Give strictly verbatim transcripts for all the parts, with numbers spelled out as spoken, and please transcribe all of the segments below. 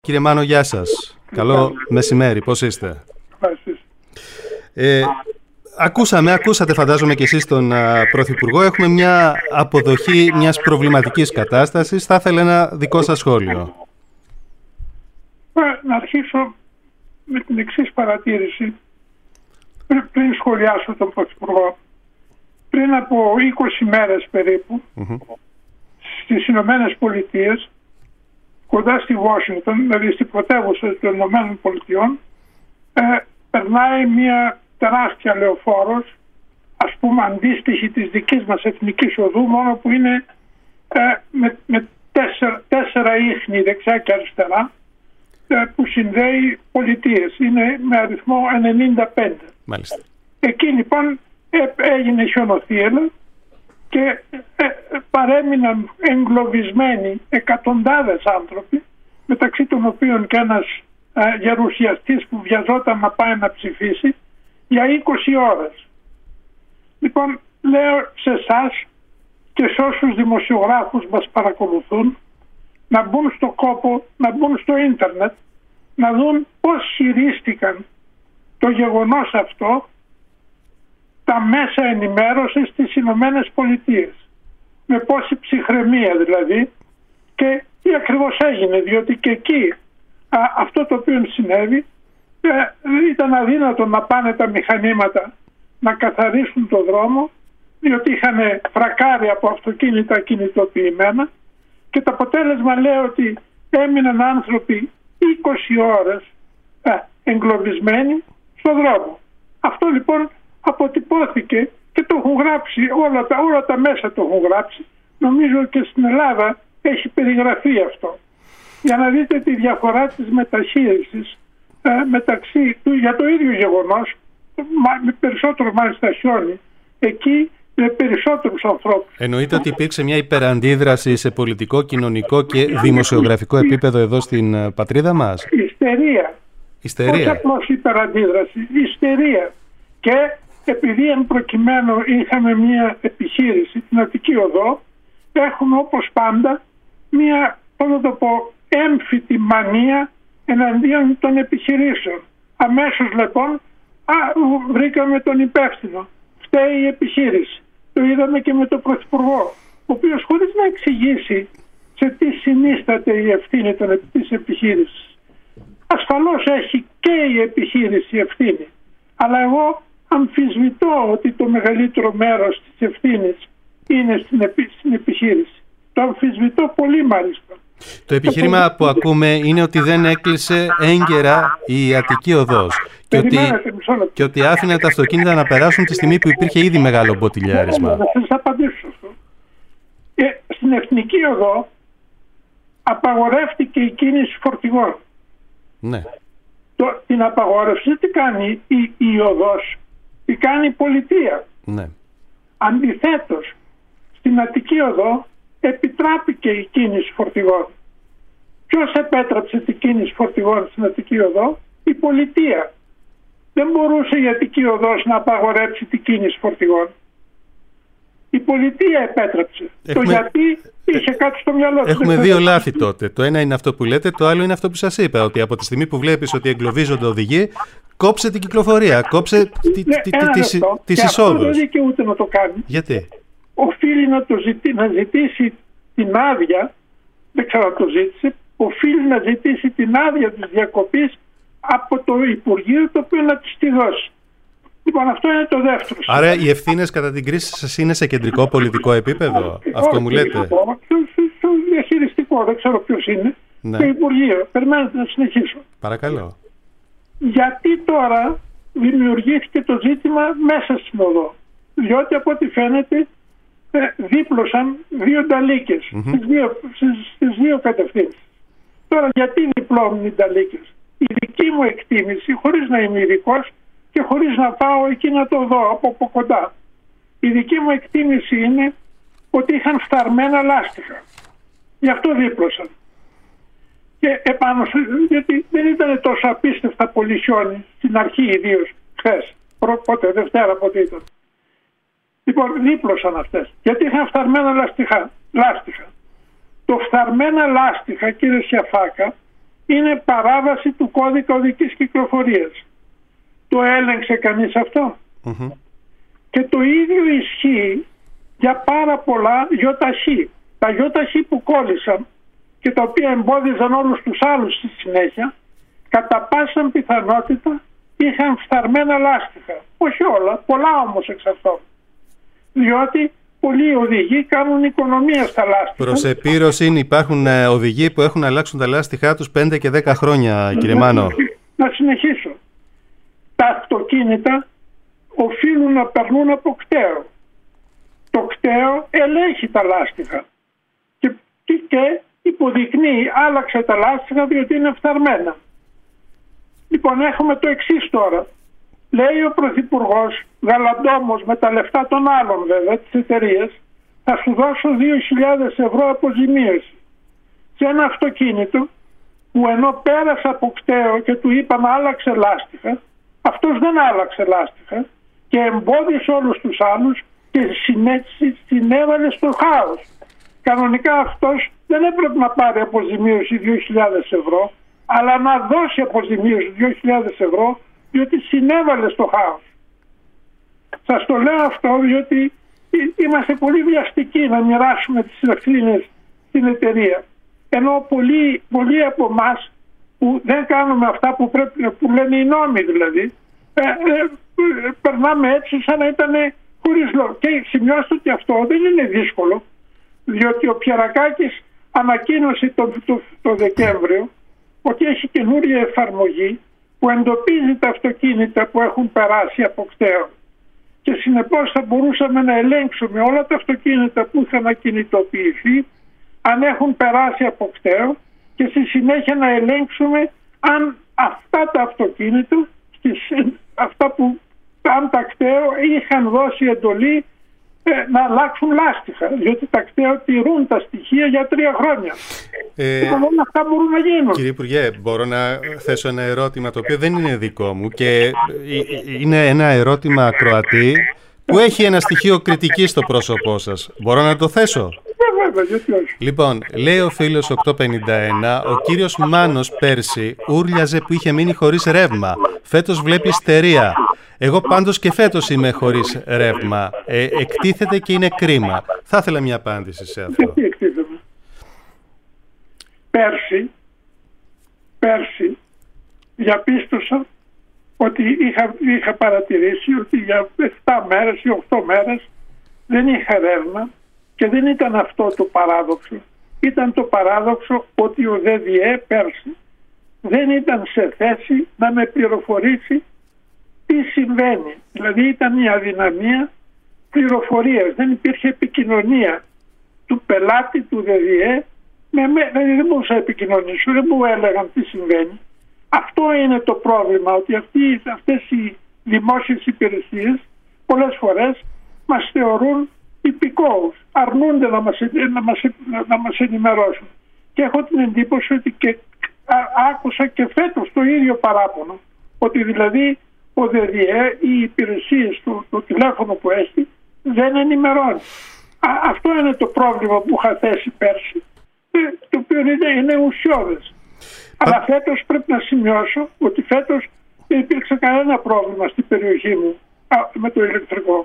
Κύριε Μάνο, γεια σας. Καλό μεσημέρι. Πώς είστε? Ε, ακούσαμε, ακούσατε φαντάζομαι και εσείς τον α, Πρωθυπουργό. Έχουμε μια αποδοχή μιας προβληματικής κατάστασης. Θα ήθελα ένα δικό σας σχόλιο. Να αρχίσω με την εξής παρατήρηση. Πριν, πριν σχολιάσω τον Πρωθυπουργό. Πριν από είκοσι μέρες περίπου, mm-hmm. στις Ηνωμένες Πολιτείες, κοντά στη Washington, δηλαδή στην πρωτεύουσα των Ηνωμένων Πολιτειών, ε, περνάει μια τεράστια λεωφόρος, ας πούμε αντίστοιχη της δικής μας εθνικής οδού, μόνο που είναι ε, με, με τέσσερα, τέσσερα ίχνη δεξιά και αριστερά, ε, που συνδέει πολιτείες. Είναι με αριθμό ενενήντα πέντε. Μάλιστα. Εκεί λοιπόν ε, έγινε χιονοθύελα και ε, παρέμειναν εγκλωβισμένοι εκατοντάδες άνθρωποι, μεταξύ των οποίων και ένας ε, γερουσιαστής που βιαζόταν να πάει να ψηφίσει, για είκοσι ώρες. Λοιπόν, λέω σε εσάς και σε όσους δημοσιογράφους μας παρακολουθούν να μπουν στο κόπο, να μπουν στο ίντερνετ, να δουν πώς χειρίστηκαν το γεγονός αυτό τα μέσα ενημέρωσης στις Ηνωμένες Πολιτείες. Με πόση ψυχραιμία δηλαδή, και τι ακριβώς έγινε, διότι και εκεί α, αυτό το οποίο συνέβη ε, ήταν αδύνατο να πάνε τα μηχανήματα να καθαρίσουν το δρόμο, διότι είχαν φρακάρει από αυτοκίνητα κινητοποιημένα, και το αποτέλεσμα λέει ότι έμειναν άνθρωποι είκοσι ώρες ε, εγκλωβισμένοι στο δρόμο. Αυτό λοιπόν αποτυπώθηκε και το έχουν γράψει, όλα τα, όλα τα μέσα το έχουν γράψει. Νομίζω και στην Ελλάδα έχει περιγραφεί αυτό. Για να δείτε τη διαφορά της μεταχείρισης ε, μεταξύ του για το ίδιο γεγονός, με περισσότερο μάλιστα χιόνι, εκεί με περισσότερους ανθρώπους. Εννοείται ότι υπήρξε μια υπεραντίδραση σε πολιτικό, κοινωνικό και δημοσιογραφικό επίπεδο εδώ στην πατρίδα μας? Ιστερία. Ιστερία. Όχι απλώς υπεραντίδραση, ιστερία. Και επειδή εν προκειμένου είχαμε μια επιχείρηση, την Αττική Οδό, έχουμε όπως πάντα μια, πώς να το πω, έμφυτη μανία εναντίον των επιχειρήσεων. Αμέσως λοιπόν α, βρήκαμε τον υπεύθυνο. Φταίει η επιχείρηση. Το είδαμε και με τον Πρωθυπουργό, ο οποίος χωρίς να εξηγήσει σε τι συνίσταται η ευθύνη της επιχείρησης. Ασφαλώς έχει και η επιχείρηση ευθύνη. Αλλά εγώ αμφισβητώ ότι το μεγαλύτερο μέρος της ευθύνης είναι στην, επι, στην επιχείρηση. Το αμφισβητώ πολύ μάλιστα. Το επιχείρημα το που ακούμε είναι ότι δεν έκλεισε έγκαιρα η Αττική Οδός και ότι, και ότι άφηνε τα αυτοκίνητα να περάσουν τη στιγμή που υπήρχε ήδη μεγάλο μποτιλιάρισμα. Θα σας απαντήσω αυτό. Και στην Εθνική Οδό απαγορεύτηκε η κίνηση φορτηγών. Ναι. Το, την απαγόρευση τι κάνει η, η οδός? Τι κάνει η πολιτεία? Ναι. Αντιθέτως, στην Αττική Οδό επιτράπηκε η κίνηση φορτηγών. Ποιος επέτρεψε την κίνηση φορτηγών στην Αττική Οδό? Η πολιτεία. Δεν μπορούσε η Αττική Οδός να απαγορέψει την κίνηση φορτηγών. Η πολιτεία επέτρεψε. Έχουμε... Το γιατί είχε κάτι στο μυαλό του. Έχουμε δύο λάθη τότε. Το ένα είναι αυτό που λέτε, το άλλο είναι αυτό που σας είπα. Ότι από τη στιγμή που βλέπεις ότι εγκλωβίζονται οδηγοί, κόψε την κυκλοφορία, κόψε τις εισόδους. Αυτό δεν δικαιούται να το κάνει. Γιατί? Οφείλει να, το ζητήσει, να ζητήσει την άδεια, δεν ξέρω αν το ζήτησε, οφείλει να ζητήσει την άδεια της διακοπής από το Υπουργείο, το οποίο να της τη δώσει. Λοιπόν, αυτό είναι το δεύτερο. Άρα οι ευθύνες κατά την κρίση σας είναι σε κεντρικό πολιτικό επίπεδο? Όχι, αυτό όχι, μου λέτε? Στο διαχειριστικό, δεν ξέρω ποιος είναι. Ναι. Το Υπουργείο. Περιμένετε να συνεχίσω. Παρακαλώ. Γιατί τώρα δημιουργήθηκε το ζήτημα μέσα στην οδό? Διότι από ό,τι φαίνεται δίπλωσαν δύο νταλίκες mm-hmm. στις, δύο, στις, στις δύο κατευθύνσεις. Τώρα γιατί διπλώνουν οι νταλίκες? Η δική μου εκτίμηση, χωρίς να είμαι ειδικός και χωρίς να πάω εκεί να το δω από, από κοντά, η δική μου εκτίμηση είναι ότι είχαν φθαρμένα λάστιχα. Γι' αυτό δίπλωσαν. Και επάνω, γιατί δεν ήταν τόσο απίστευτα πολύ χιόνι στην αρχή, ιδίως χθες, πότε, Δευτέρα πότε ήταν. Λοιπόν, δίπλωσαν αυτές. Γιατί είχαν φθαρμένα λάστιχα. λάστιχα. Το φθαρμένα λάστιχα, κύριε Σιαφάκα, είναι παράβαση του κώδικα οδικής κυκλοφορίας. Το έλεγξε κανείς αυτό? Mm-hmm. Και το ίδιο ισχύει για πάρα πολλά γιοταχή. Τα γιοταχή που κόλλησαν και τα οποία εμπόδιζαν όλους τους άλλους στη συνέχεια, κατά πάσα πιθανότητα είχαν φθαρμένα λάστιχα. Όχι όλα, πολλά όμως εξ αυτών. Διότι πολλοί οδηγοί κάνουν οικονομία στα λάστιχα. Προς επίρρωση υπάρχουν οδηγοί που έχουν αλλάξουν τα λάστιχά τους πέντε και δέκα χρόνια, κύριε Μάνο. Να συνεχίσω. Τα αυτοκίνητα οφείλουν να περνούν από κταίο. Το κταίο ελέγχει τα λάστιχα και, και υποδεικνύει άλλαξε τα λάστιχα διότι είναι φθαρμένα. Λοιπόν, έχουμε το εξής τώρα. Λέει ο Πρωθυπουργός, γαλαντόμος με τα λεφτά των άλλων βέβαια, της εταιρείας, θα σου δώσω δύο χιλιάδες ευρώ αποζημίωση. Σε ένα αυτοκίνητο που ενώ πέρασε από κταίο και του είπαν άλλαξε λάστιχα, αυτός δεν άλλαξε λάστιχα και εμπόδισε όλους τους άλλους και συνέβαλε στο χάος. Κανονικά αυτός δεν έπρεπε να πάρει αποζημίωση δύο χιλιάδες ευρώ, αλλά να δώσει αποζημίωση δύο χιλιάδες ευρώ, διότι συνέβαλε στο χάος. Σας το λέω αυτό διότι είμαστε πολύ βιαστικοί να μοιράσουμε τις ευθύνες στην εταιρεία. Ενώ πολλοί, πολλοί από εμάς που δεν κάνουμε αυτά που, πρέπει, που λένε οι νόμοι δηλαδή, ε, ε, ε, περνάμε έτσι σαν να ήταν χωρίς λόγο. Και σημειώστε ότι αυτό δεν είναι δύσκολο, διότι ο Πιερακάκης ανακοίνωσε το, το, το Δεκέμβριο ότι έχει καινούρια εφαρμογή που εντοπίζει τα αυτοκίνητα που έχουν περάσει από κταίο. Και συνεπώς θα μπορούσαμε να ελέγξουμε όλα τα αυτοκίνητα που είχαν ακινητοποιηθεί αν έχουν περάσει από κταίο και στη συνέχεια να ελέγξουμε αν αυτά τα αυτοκίνητα, αυτά που αν τα κταίο είχαν δώσει εντολή ε, να αλλάξουν λάστιχα, διότι τα κταίο τηρούν τα στοιχεία για τρία χρόνια. Ε, και όλα αυτά μπορούν να γίνουν. Κύριε Υπουργέ, μπορώ να θέσω ένα ερώτημα το οποίο δεν είναι δικό μου και είναι ένα ερώτημα ακροατή που έχει ένα στοιχείο κριτικής στο πρόσωπό σας. Μπορώ να το θέσω? Ε, βέβαια, γιατί όχι. Λοιπόν, λέει ο φίλος οκτακόσια πενήντα ένα, ο κύριος Μάνος πέρσι ούρλιαζε που είχε μείνει χωρίς ρεύμα. Φέτος βλέπει ιστερία. Εγώ πάντως και φέτος είμαι χωρίς ρεύμα. Ε, εκτίθεται και είναι κρίμα. Θα ήθελα μια απάντηση σε αυτό. Γιατί εκτίθεται? Πέρσι, πέρσι διαπίστωσα ότι είχα, είχα παρατηρήσει ότι για επτά μέρες ή οκτώ μέρες δεν είχα ρεύμα και δεν ήταν αυτό το παράδοξο. Ήταν το παράδοξο ότι ο ΔΔΕ πέρσι δεν ήταν σε θέση να με πληροφορήσει τι συμβαίνει. Δηλαδή ήταν η αδυναμία πληροφορίας. Δεν υπήρχε επικοινωνία του πελάτη του ΔΔΕ. Με, με, δηλαδή δεν μπορούσα να επικοινωνήσω, δεν μου έλεγαν τι συμβαίνει. Αυτό είναι το πρόβλημα, ότι αυτοί, αυτές οι δημόσιες υπηρεσίες πολλές φορές μας θεωρούν υπηκόους, αρνούνται να μας, να μας, να μας ενημερώσουν. Και έχω την εντύπωση ότι και α, άκουσα και φέτος το ίδιο παράπονο, ότι δηλαδή ο ΔΔΕ, οι υπηρεσίες του, το τηλέφωνο που έχει, δεν ενημερώνει. Α, αυτό είναι το πρόβλημα που είχα θέσει πέρσι, το οποίο είναι, είναι ουσιώδες. Αλλά φέτος πρέπει να σημειώσω ότι φέτος δεν υπήρξε κανένα πρόβλημα στην περιοχή μου α, με το ηλεκτρικό.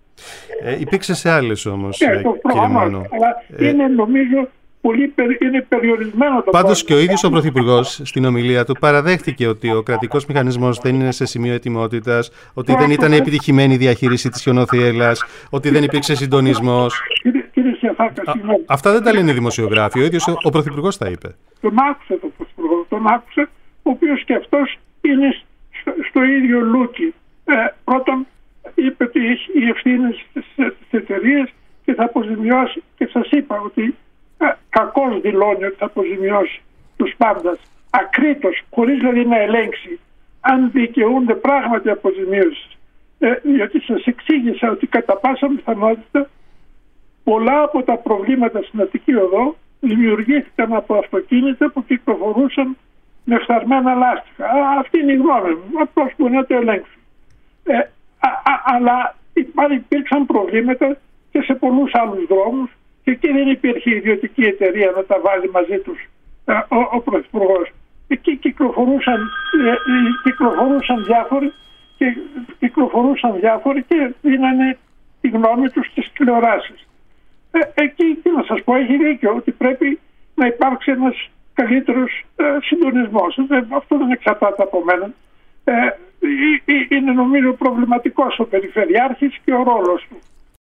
Ε, υπήρξε σε άλλες όμως, ε, το κύριε Μάνο. Αλλά ε, είναι νομίζω πολύ είναι περιορισμένο το Πάντως πρόβλημα. Και ο ίδιος ο Πρωθυπουργός στην ομιλία του παραδέχτηκε ότι ο κρατικός μηχανισμός δεν είναι σε σημείο ετοιμότητας, ότι δεν ήταν επιτυχημένη η διαχείριση της χιονοθύελλας, ότι δεν υπήρξε συντονισμός. Κύριε, κύριε Σιαφάκα, Α, αυτά δεν τα λένε οι δημοσιογράφοι, ο ίδιος ο, ο Πρωθυπουργός τα είπε. Τον άκουσε τον Πρωθυπουργό, τον άκουσε, ο οποίος και αυτός είναι στο, στο ίδιο λούκι. Ε, πρώτον είπε ότι έχει οι ευθύνες της εταιρείας και θα αποζημιώσει, και σας είπα ότι ε, κακώς δηλώνει ότι θα αποζημιώσει τους πάντας ακρίτως, χωρίς δηλαδή να ελέγξει αν δικαιούνται πράγματι αποζημίωση. Ε, γιατί σας εξήγησα ότι κατά πάσα πιθανότητα πολλά από τα προβλήματα στην Αττική Οδό δημιουργήθηκαν από αυτοκίνητα που κυκλοφορούσαν με φθαρμένα λάστιχα. Α, αυτή είναι η γνώμη μου. Απλώς μπορεί να το ελέγξει. Ε, α, α, αλλά υπήρξαν προβλήματα και σε πολλούς άλλους δρόμους και εκεί δεν υπήρχε ιδιωτική εταιρεία να τα βάλει μαζί τους ε, ο, ο Πρωθυπουργός. εκεί κυκλοφορούσαν, ε, κυκλοφορούσαν διάφοροι και κυκλοφορούσαν διάφοροι και δίνανε τη γνώμη τους στις τηλεοράσεις. Ε, εκεί, τι να σας πω, έχει δίκιο ότι πρέπει να υπάρξει ένας καλύτερος ε, συντονισμός. Ε, αυτό δεν εξαρτάται από μένα. Ε, ε, ε, είναι νομίζω προβληματικός ο Περιφερειάρχης και ο ρόλος του.